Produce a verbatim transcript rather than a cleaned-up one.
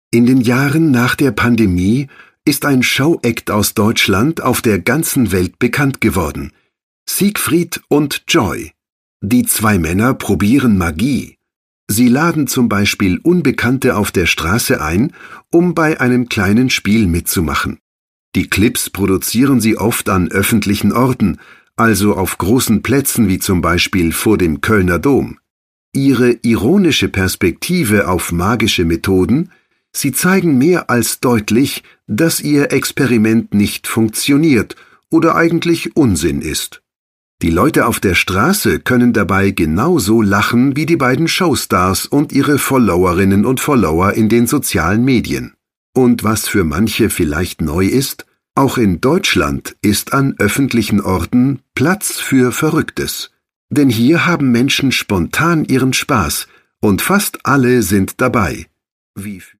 In den Jahren nach der Pandemie ist ein Showact aus Deutschland auf der ganzen Welt bekannt geworden. Siegfried und Joy. Die zwei Männer probieren Magie. Sie laden zum Beispiel Unbekannte auf der Straße ein, um bei einem kleinen Spiel mitzumachen. Die Clips produzieren sie oft an öffentlichen Orten, also auf großen Plätzen wie zum Beispiel vor dem Kölner Dom. Ihre ironische Perspektive auf magische Methoden: Sie zeigen mehr als deutlich, dass ihr Experiment nicht funktioniert oder eigentlich Unsinn ist. Die Leute auf der Straße können dabei genauso lachen wie die beiden Showstars und ihre Followerinnen und Follower in den sozialen Medien. Und was für manche vielleicht neu ist: Auch in Deutschland ist an öffentlichen Orten Platz für Verrücktes. Denn hier haben Menschen spontan ihren Spaß und fast alle sind dabei. Wie